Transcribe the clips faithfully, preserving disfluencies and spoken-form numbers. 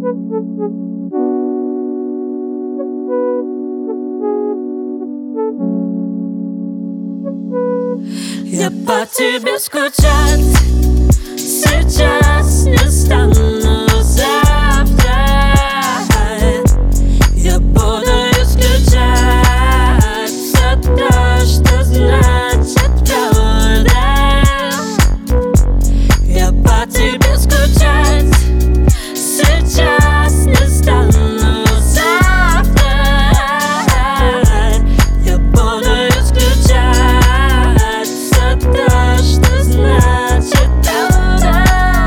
Я по тебе скучать сейчас не стану завтра. Я буду исключать все то, что значит правда. Я по тебе скучать сейчас не стану завтра. Я буду исключать все то, что значит правда.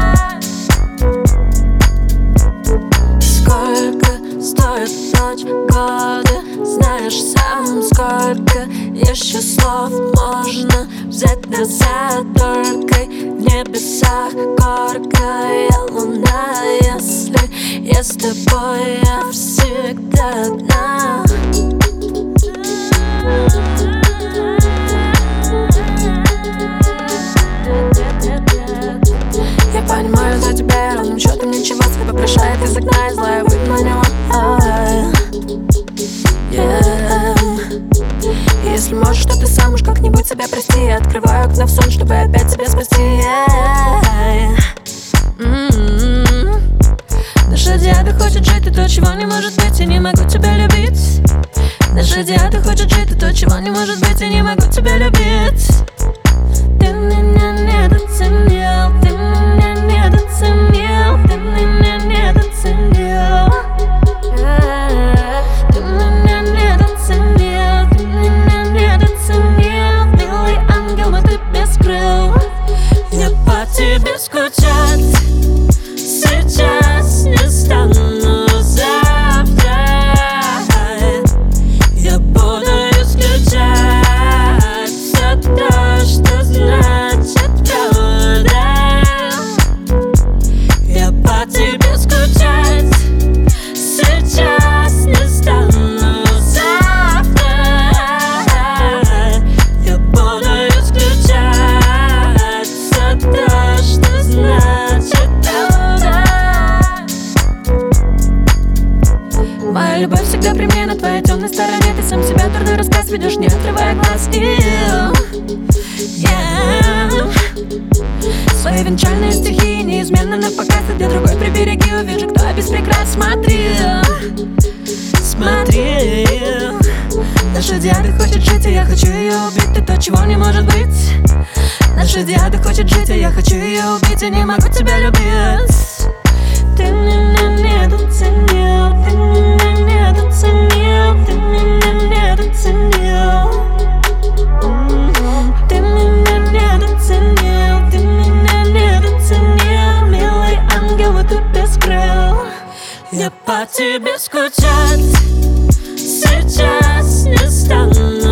Сколько стоит ночь, годы, знаешь сам, сколько еще слов можно взять назад. Только в небесах горькая луна. Если я с тобой, я всегда одна. Я понимаю, за тебя ровным счетом ничего себе попрошает из окна, и злая выгнала. Если можешь, то ты сам уж как-нибудь себя прости. Я открываю окна в сон, чтобы опять тебя спасти. yeah. mm-hmm. Наша диада хочет жить, и то, чего не может быть. Я не могу тебя любить. Наша диада хочет жить, и то, чего не может быть. Я не могу тебя любить. Ты меня недооценил, ты меня недооценил, ты меня недооценил. Ты меня недооценил, ты меня недооценил. Милый ангел, но ты без крыл. Я по тебе скучать сейчас не стану завтра. Я буду исключать все то, что значит правда. Я по тебе скучать сейчас не стану завтра. Я буду исключать все то, что значит правда. Моя любовь всегда при мне, на твоей темной стороне. Ты сам себя дурной рассказ ведешь, не отрывая глаз. yeah. Свои венчальные стихи неизменно на показ. А где другой прибереги, увижу, кто без прикрас. Смотри, смотри. Наша диада хочет жить, и я хочу ее убить. Ты то, чего не может быть. Наша диада хочет жить, и я хочу ее убить. Я не могу тебя любить. Ты меня недооценил, ты меня недооценил, ты меня недооценил. Ты меня недооценил, ты меня недооценил. Милый ангел, но ты без крыл. Я по тебе скучать сейчас не стану